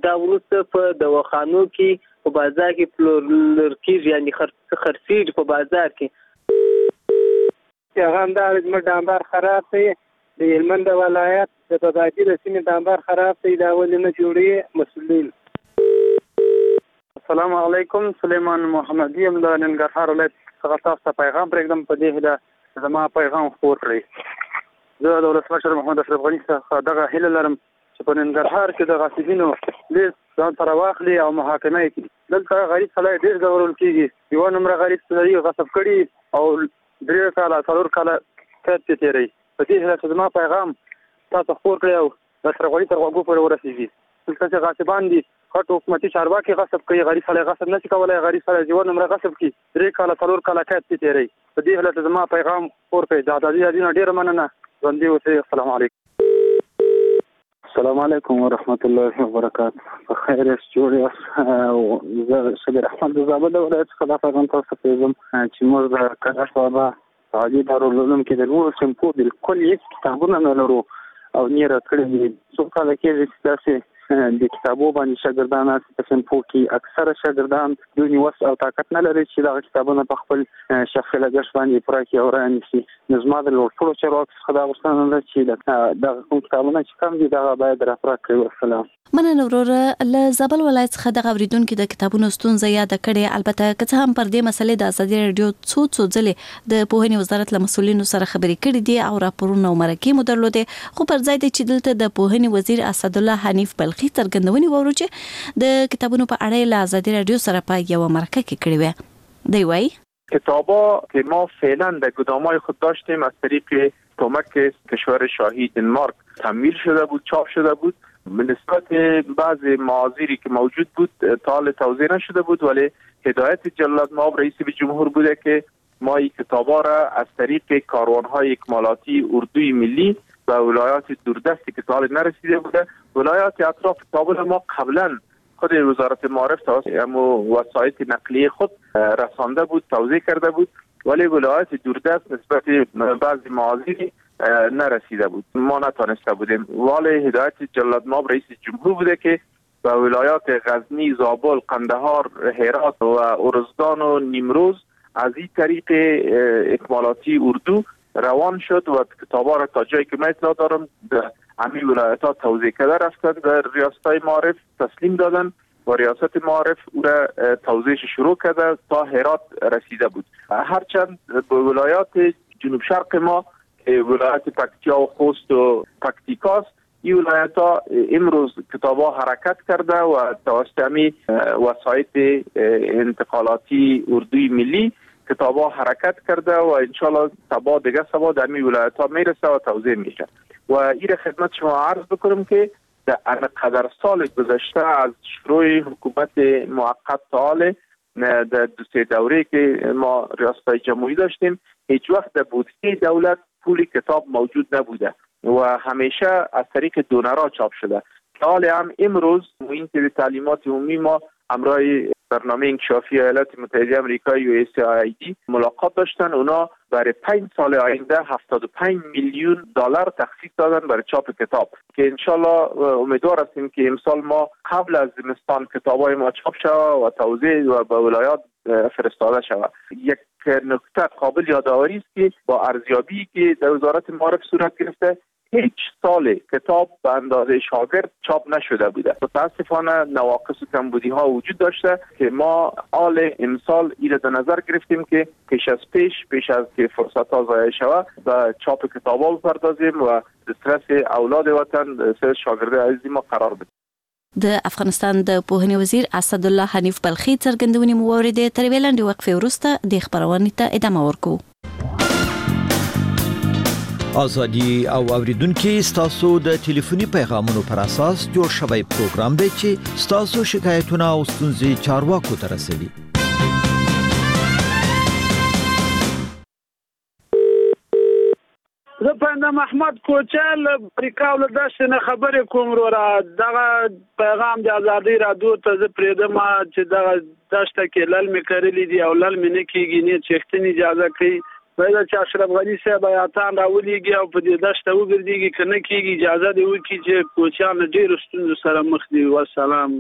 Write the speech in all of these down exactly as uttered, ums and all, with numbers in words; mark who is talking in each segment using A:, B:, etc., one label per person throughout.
A: دا وروسته په دواخانو کې په بازار کې پلورل کېږي، یعنې خرڅېږي په بازار کې.
B: هغه همدغه زموږ ډامبر خراب دی، د هلمند ولایت د باباجي د سیمې ډامبر خراب دی، دا ولې نه جوړوي مسؤلین.
C: السلام علیکم، سلیمان محمدي یم له ننګرهار ولایت څخه تاسو ته پیغام پرېږدم. په دې هیله زما پیغام خپور کړئ. زه د ولسمشر محمد اشرف غني څخه دغه هیله لرم چې په ننګرهار کې د غاصبینو لیست ځان سره واخلي او محاکمه یې کړي. دلته غریب سړی ډېر ځورول کېږي. یوه نمره غریب سړي غصب کړي او درې کاله څلور کاله قید کې تېروي. په دې هیله چې زما پیغام تاسو خپور کړئ او د اشرف غني تر غوږو پورې ورسېږي. دلته چې غاصبان دي خټ حکومتي چارواکي غصب کوي، غریب سړی غصب نشي کولی، غریب سړی یوه نمره غصب کړي درې کاله څلور کاله قید کې تېروي. په دې هیله چې زما پیغام خپور کړئ. د ازادي راډیو نه ډېره مننه. ژوندي اوسئ. السلام علیکم.
D: السلام علیکم ورحمت الله وبرکاته. بخیر یاست، جوړ یاست؟ زه شبیر احمد د زابل ولایت څخه دا پیغام تاسو ته پرېږدم چې موږ د کږه بابا عالي دارالعلوم کې د نورو صنفو بالکل هېڅ کتابونه نه لرو او نه یې راکړي دي. څو کاله کېږي چې داسې د کتابو باندې شاګردان هسې په صنفو کې اکثره شاګردان دوی وس او طاقت نه لري چې دغه کتابونه په خپل شخصي لګښت باندې پوره کړي او رانیسي. نو زما د لوړپوړو چارواکو څخه دا غوښتنه ده چې دغه کوم کتابونه چې کم دي دغه باید راپوره کړي. والسلام.
E: مننه وروره. له زابل ولایت څخه دغه اورېدونکي د کتابونو ستونزه یاده کړې. البته که څه هم پر دې مسلې د ازادي راډیو څو څو ځلې د پوهنې وزارت له مسؤلینو سره خبرې کړې دي او راپورونه او مرکې مو درلودې، خو پر ځای دی چې دلته د پوهنې وزیر اسدالله حنیف بلخي څرګندونې واورو چې د کتابونو په اړه له ازادي راډیو سره په یوه مرکه کې کړې وه. دی وایي
F: کتابا که ما فعلا در گدامای خود داشتیم از طریق کمک کشور شاهی دنمارک تمویل شده بود، چاپ شده بود. نسبت بعض معاذیری که موجود بود تا حال توضیح نشده بود، ولی هدایت جلال مآب رئیس جمهور بوده که ما این کتابا را از طریق کاروانهای اکمالاتی اردوی ملی و ولایات دوردستی که تا حال نرسیده بوده، ولایات اطراف کابل ما قبلا خود وزارت معارف توسط وسایط نقلیه خود رسانده بود، توضیح کرده بود، ولی ولایات دوردست نسبت بعضی معاذیری نرسیده بود، ما نتانسته بودیم. ولی هدایت جلال مآب رئیس جمهور بوده که به ولایات غزنی، زابل، قندهار، هرات و ارزگان و نیمروز از این طریق اکمالاتی اردو روان شد و کتابا را تا جایی که من اطلاع دارم همین ولایت ها توزیع کرده رفتن، در ریاست های معارف تسلیم دادن و ریاست معارف او را توزیعش شروع کرده تا هرات رسیده بود. هرچند به ولایات جنوب شرق ما ولایت پکتیا و خوست و پکتیکاست، این ولایت ها امروز کتاب ها حرکت کرده و توسط همی وسایط انتقالاتی اردوی ملی کتاب ها حرکت کرده و انشالله سبا دیگه سبا در همی ولایت ها میرسه و توزیع میشه. و این خدمت شما عرض بکنم که در قدر سال گذشته از شروع حکومت موقت تا حال در دو سه دوره که ما ریاست جمهوری داشتیم هیچ وقت در بودجه دولت پول کتاب موجود نبوده و همیشه از طریق دونرها چاپ شده. حال هم امروز معین تعلیمات عمومی ما همراه برنامه انکشافی ایالات متحده آمریکا یو اس ای آی دی ملاقات داشتن. اونا برای پنج سال آینده هفتاد و پنج میلیون دلار تخصیص دادن برای چاپ کتاب که انشالله امیدوار هستیم که امسال ما قبل از زمستان کتابای ما چاپ شود و توزیع و به ولایات فرستاده شود. یک نکته قابل یادآوری است که با ارزیابی که در وزارت معارف صورت گرفته هیچ سال کتاب به اندازه شاگرد چاپ نشده بوده. متاسفانه نواقص و کمبودی ها وجود داشته که ما حال امسال این در نظر گرفتیم که پیش از پیش پیش از که فرصت ها ضایع شود به چاپ کتاب ها بپردازیم و دسترس اولاد وطن سر شاگرد عزیز ما قرار بدیم.
E: د افغانستان د پوهنې وزیر اسدالله حنیف بلخي څرګندونې مو واورېدې. تر یوې لنډې وقفې وروسته د خپرونې ته ادامه ورکوو.
G: ازادي او اوریدونکو ستاسو د ټلیفوني پیغامونو پر اساس جوړ شوی پروګرام دی چې ستاسو شکایتونه او ستونزې چارواکو ته رسوي.
B: زه پنده محمد کوچل پریکاول داسې نه خبرې کوم وروره. دغه پیغام د ازادي راډیو ته زه پرېږدم چې دغه دشته کې لل مې کرلي دي او لل مې نه کېږي، نه چښتنې اجازه کوي باید چې اشرف غنی صاحب آیاتان راولېږي او په دې دشته وګرځېږي که نه کېږي اجازه دې وکړي چې کوچیان له ډېرو ستونزو سره مخ دي. والسلام.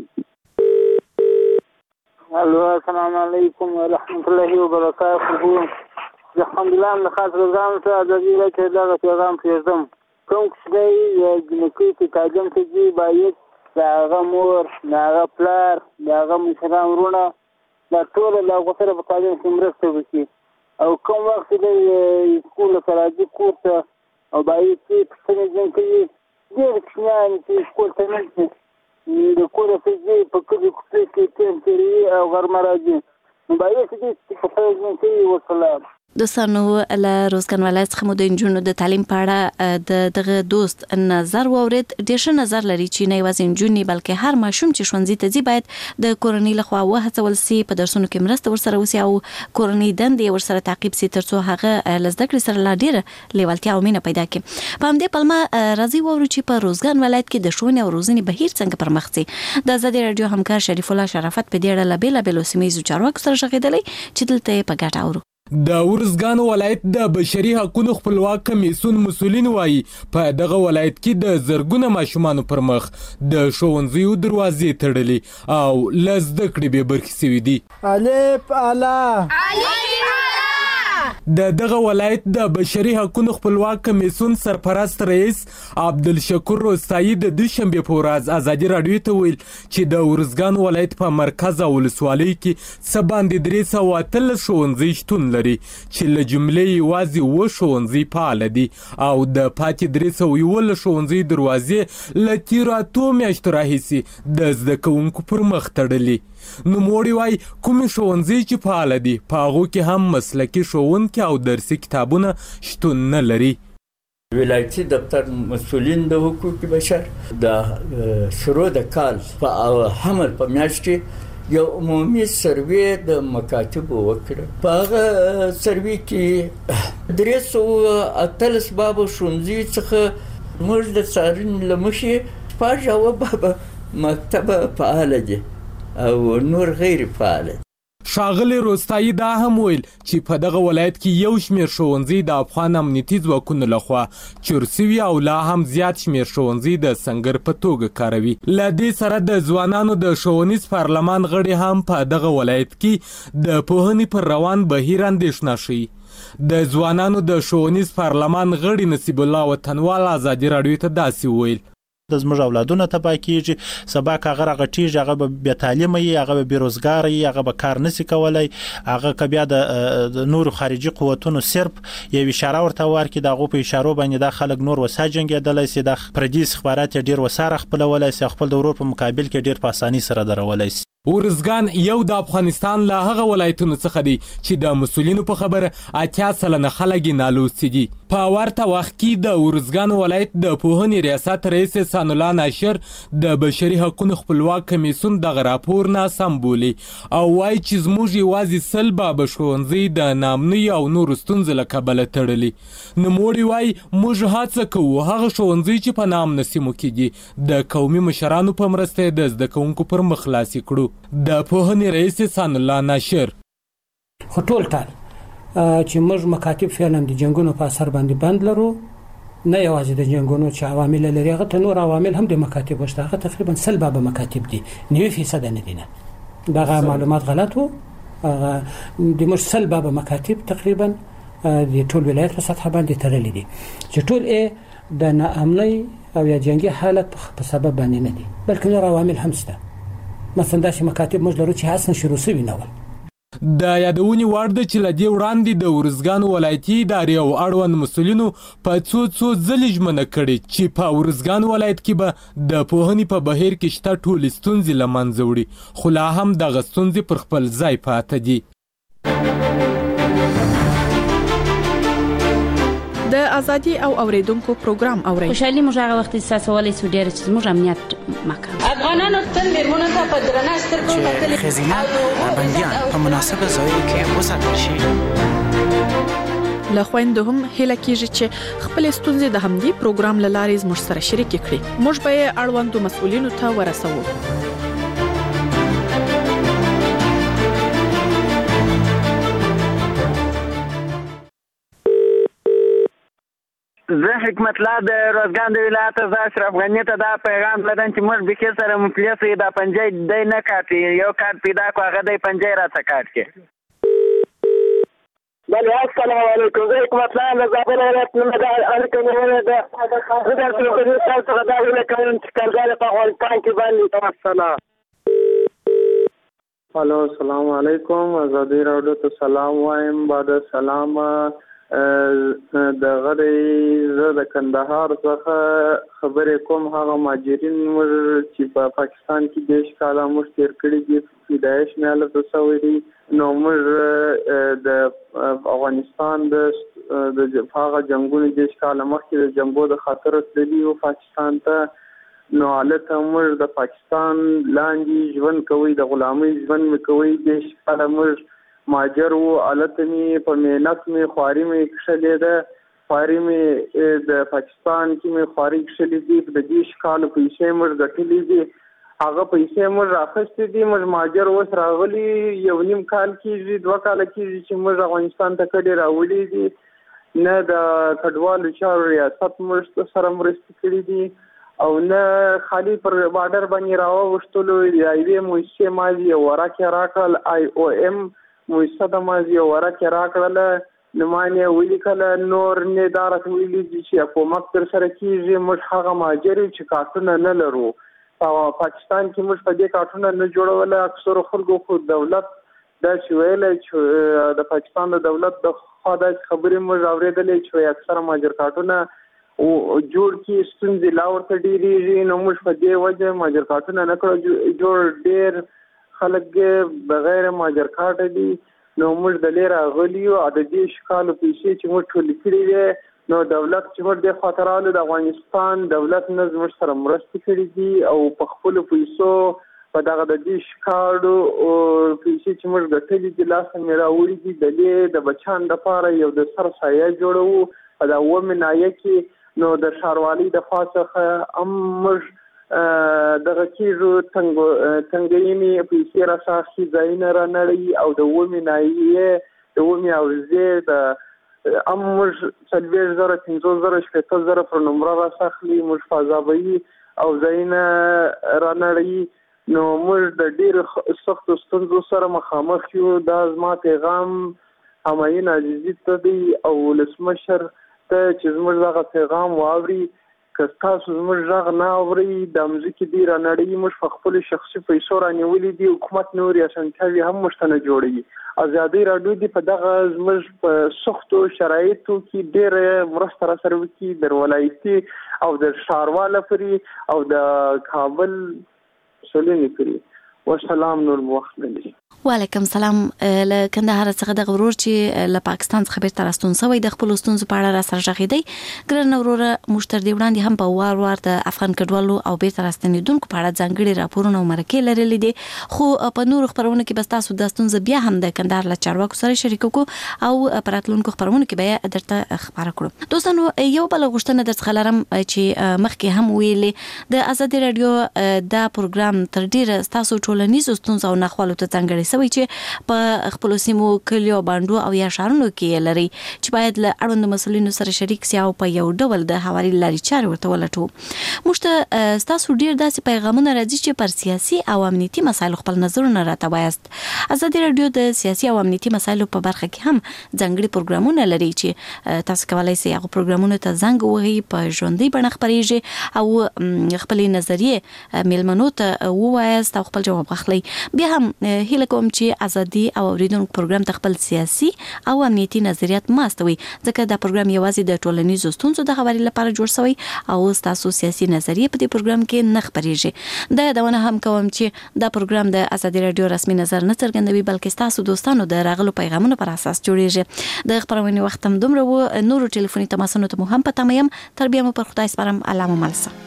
D: الو السلام علیکم ورحمۃ اللہ وبرکاتہ. الحمدلله من خاطر روزان ته د دې لکه دغه پیغام پرېږدم. کوم کسي یا جنکي چې تعلیم ته ځي باید د هغه مور د هغه پلار د هغه مشران وروڼه دا ټول له هغو سره په تعلیم کې مرسته وکړي او کوم وخت د سکول ته راځي کور ته او باید چې پوښتنې ځین کوي ډېر کوچنیان چې سکول ته نه ځي د کوره ته ځي په کلي کوڅې کې ټیم تېروي او غرمه راځي نو باید چې دې پوښتنې ځین کوي. وسلام.
E: دوستانو له روزګان ولایت څخه مو د نجونو د تعلیم په اړه د دغه دوست نظر واورید. ډېر ښه نظر لري چې نه یوازې نجونې بلکې هر ماشوم چې ښوونځي ته ځي باید د کورنۍ لخوا وهڅول سي په درسونو کې مرسته ورسره وسي او کورنۍ دندې ورسره تعقیب سي تر څو هغه له زده کړې سره لا ډېره لیوالتیا او مینه پیدا کړي. په همدې پلمه راځي واورو چې په روزګان ولایت کې د ښوونې او روزنې بهیر څنګه پرمخ ځي. د ازادي راډیو همکار شریف الله شرافت په دې اړه له بېلابېلو سیمه چارواکو سره غږېدلی چې دلته په ګډه اورو.
H: د ورزګان ولایت د بشري حقوقو خپلواک کمیسیون مسؤلین وایي په دغه ولایت کې د زرګونه ماشومان پر مخ د ښوونځیو دروازې تړلې او لزده کړې به برخې سوي دي.
I: الف الا
H: د دغه ولایت د بشري حقوقو خپلواک کمیسیون سرپرست رئیس عبدالشکور روستایی د دوشنبه په ورځ ازادي راډیو ته ویل چې د ورزګان ولایت په مرکز او ولسوالۍ کې څه باندې درې سوه اتلس ښوونځي شتون لري چې له جملې یوازې اووه ښوونځي فعال دي او د پاتې درې سوه یولس ښوونځي دروازې له تېرو اتو میاشتو راهیسې د زده کوونکو پر مخ تړلي. نوموړي وایي کومې ښوونځي چې فعال دي په هغو کې هم مسلکي ښوونکي او درسي کتابونه شتون نه لري.
J: ولایتي دفتر مسؤلین د حقوق بشر د شروع د کال په حمل په میاشت کې یو عمومي سروې د مکاتبو وکړه. په هغه سروې کې درې سوه اتلس بابه ښوونځي څخه موږ د څارنې له مخې شپږ اووه بابه مکتبه فعاله دي او نور غیر فعال.
H: ښاغلی روستایی دا هم ویل چې په دغه ولایت کې یو شمېر ښوونځي د افغان امنیتي ځواکونو لخوا چور سوي او لا هم زیات شمېر ښوونځي د سنګر په توګه کاروي. له دې سره د ځوانانو د ښوونیز پارلمان غړي هم په دغه ولایت کې د پوهنې پر روان بهیر اندېښنه ښیي. د ځوانانو د ښوونیز پارلمان غړي نصیب الله وطنوال ازادي راډیو ته داسې ویل
I: د زموږ اولادونه تباه کیږي، سبا که هغه راغټیږي، هغه به بې تعلیمه وي، هغه به بېروزګاره وي، هغه به کار نشي کولی، هغه که بیا د نورو خارجي قوتونو صرف یو اشاره ورته ورکړي، د هغو په اشارو باندې دا خلک نور وسه جنګېدلی سي، د پردي استخبارات یې ډېر وساره خپلولی سي، خپل د ورور په مقابل کې ډېر په اساني سره درولی سي.
H: ورزګان یو د افغانستان له هغه ولایتونو څخه دی چې د مسؤلینو په خبره اتیا سلنه خلک یې نالوستي دي. په ورته وخت کې د ورزګان ولایت د پوهنې ریاست رئیس احسان الله ناشر د بشري حقوقو خپلواک کمیسیون دغه راپور ناسم بولي او وایي چې زموږ یوازې سل بابه ښوونځي د ناامنۍ او نورو ستونزو له کبله تړلي. نوموړي وایي موږ هڅه کوو هغه ښوونځي چې په ناامنه سیمو کې دي د قومي مشرانو په مرسته د زده کوونکو پر مخ خلاصې کړو. د پوهنې رئیس احسان الله ناشر
K: خو ټول ټال چې موږ مکاتب فعلا د جنګونو په اثر باندې بند لرو، نه یوازې د جنګونو چې عوامل لري، هغه ته نور عوامل هم د مکاتب وشته، هغه تقریبا سل بابه مکاتب دي، نوي فیصد نه دي. نه دغه معلومات غلط وو. د موږ سل بابه مکاتب تقریبا د ټول ولایت په سطح باندې تړلي دي چې ټول یې د ناامنۍ او یا جنګي حالت په سبب باندې نه دي، بلکې نور عوامل هم شته. مثلا داسې مکاتب موږ لرو چې اصلا شروع شوي نه ول.
H: د یادونې وړ ده چې له دې وړاندې د ورزګان ولایتي ادارې او اړوند مسؤلینو په څو څو ځلې ژمنه کړې چې په ورزګان ولایت کې به د پوهنې په بهیر کې شته ټولې ستونزې له منځه وړي، خو لا هم دغه ستونزې پر خپل ځای پاته دي.
L: د ازادي او اوریدونکو پروګرام اوري.
M: خوشحالي موږ هغه وخت احساسولای سو ډېر چې موږ امنیت مکان
N: افغانانو تل میرمنو ته په درنه سترګو کتل
O: چې خزینه بندیان په مناسبه ځایو کې وساتل شي.
L: له خویندو هم هیله کیږي چې خپل ستونزې د همدې پروګرام له لارې زموږ سره شریک کړي. موږ به یې اړوندو مسؤلینو ته ورسوو.
P: حکمت الله د روزګان د ولایت زه اشرف غني ته دا پیغام لرم چې موږ به کې سره مفلس یې دا پنځه دی نه کاټي یو کارت پیدا کو هغه د پنځه راته کاټ کې بله السلام علیکم زه حکمت الله د زابل ولایت نه د الکمونه د د څه تاسو دا ویل کوم چې کارګر په افغانستان کې باندې تاسو
Q: هلو السلام علیکم آزادی راډیو ته سلام وایم بعد سلام د غړي زه د کندهار څخه خبرې کوم هغه ماجرین چې په پاکستان کې دیش کاله موږ تیر کړي دي پیدایش مې له تاسو دي نو موږ د افغانستان د د هغه جنگونو دیش کاله مخکې د جنگو د خطر تللی او پاکستان ته نو حالت موږ د پاکستان لاندې ژوند کوي د غلامۍ ژوند کوي د شپه موږ ماجر وو حالت می په مهنت می خواري می کښلې ده خواري می د پاکستان کې می خواري کښلې دي د دې ښکال پیسې موږ ګټلې دي هغه پیسې موږ راخستې دي موږ ماجر اوس راغلي یو نیم کال کېږي دوه کال کېږي چې موږ افغانستان ته کډې راوړي دي نه د کډوالو چارو ریاست موږ سره مرستې کړې دي او نه خالی پر بارډر باندې راوښتلو ایوې موسسې مازی ورکه راکړل آی او ام موسسه د مازی ورکه راکړل نو مانه ویل کله نور نه دارت ویلي چې حکومت تر سره کیږي موږ هغه ماجر چې کارتونه نه لرو په پاکستان کې موږ په دې کارتونه نه جوړول اکثر خلکو خو دولت دا چې ویل چې د پاکستان د دولت د خدای خبرې موږ اورېدلې چې اکثر ماجر کارتونه او جوړ کې ستونزې لاور ته ډېرېږي نو موږ په دې وجه ماجر کارتونه نه کړو جوړ ډېر خلک بغیر ماجر کارت دي نو موږ د لیر غلی او د دې شکالو پیسې چې موږ ټول کړی دي نو دولت چې موږ د خاطرالو د افغانستان دولت نه زموږ سره مرسته کړې دي او په خپل پیسو په دغه د دې شکالو او پیسې چې موږ ګټلې دي لاس نه راوړي دي د دې د بچان د پاره یو د سر سایه جوړو په دا و منایه کې نو د شاروالي د خاصه امر دغه کیږي څنګه څنګه یې پیسې راځي ځاینه را نړۍ او د ومه نایې د ومه اوزه د امر څلور زره پنځه زره شپږ زره پر نمبر راځي موږ فضابي او ځاینه را نړۍ نو موږ د ډېر سخت ستونزو سره مخامخ یو د ازما پیغام هماین عزیزی ته دی او لسمشر ته چې زموږ دغه پیغام واوري که تاسو زموږ غږ نه اوري د مځکې دی را نړۍ موږ په خپل شخصي پیسو رانیولې دي حکومت نوري اسانتیاوي هم مشته نه جوړي ازادي راډیو دی په دغه زموږ په سختو شرایطو کې ډېر مرسته را سره وکړي د ولایتي او د ښاروال پري او د کابل سولینی پري والسلام نور مخلص
E: وعلیکم سلام له کندهار څخه د غرور چې له پاکستان څخه بیرته راستون سوی د خپل ستونزو په اړه را سره ژغېدی ګران وروره مشتر دی وړاندې هم په وار وار د افغان کډوالو او بیرته راستنیدونکو په اړه ځانګړي راپورونه او مرکې لرلې دي خو په نورو خبرونو کې بس تاسو د ستونزو بیا هم د کندهار له چارواکو سره شریک کو او پراتلونکو خبرونو کې به درته خبره کړو دوستانو یو بل غوښتنه درڅخه لرم چې مخکې هم ویلې د ازادي رادیو دا پروګرام تر ډیره تاسو ټولنیزو ستونزو او نخوالو ته ځانګړي سوي چې په خپل سیمو کلیو باندې او یا شهرونو کې لري چې باید له اړوند مسولینو سره شریک سي او په یو ډول د حواري لاري چارې ورته ولټو مشته تاسو ډیر داسې پیغامونه راځي چې پر سیاسي او امنیتي مسایلو خپل نظرونه راته وایست ازادي رادیو د سیاسي او امنیتي مسایلو په برخه کې هم ځانګړي پروګرامونه لري چې تاسو کولای شئ هغه پروګرامونه ته زنګ وهي په ژوندۍ بڼه خبريږي او خپل نظریه میلمنو ته ووایست او خپل جواب اخلي بیا هم هیله کوم چې ازادي او اوریدونکو پروګرام ته خپل سیاسي او امنیتي نظریات ماستوي ځکه دا پروګرام یوازې د ټولنیزو ستونزو د خبرې لپاره جوړ شوی او تاسو سیاسي نظریه په دې پروګرام کې نه خبريږي دا دونه هم کوم چې دا پروګرام د ازادي رادیو رسمي نظر نه څرګندوي بلکې تاسو دوستانو د راغلو پیغامونو پر اساس جوړیږي د خبرونې وخت هم دومره و نورو ټلیفوني تماسونو ته هم پته مې تر بیا مو پر خدای سپارم الله مو ملسه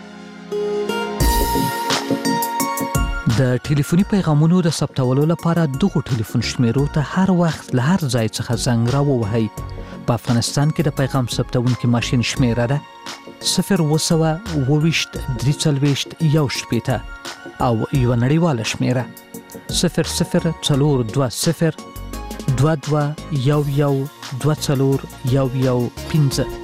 R: د ټلیفوني پیغامونو د ثبتولو لپاره دغه ټلیفون شمیرو ته هر وخت له هر ځای څخه زنګ راووهئ. په افغانستان کې د پیغام ثبتونکي ماشین شمیره ده صفر وسوه اوويشت درې څلوېښت یو شپېته او یوه نړیواله شمیره صفر صفر څلور دوه صفر دوه دوه یو یو دوه څلور یو یو پنځه.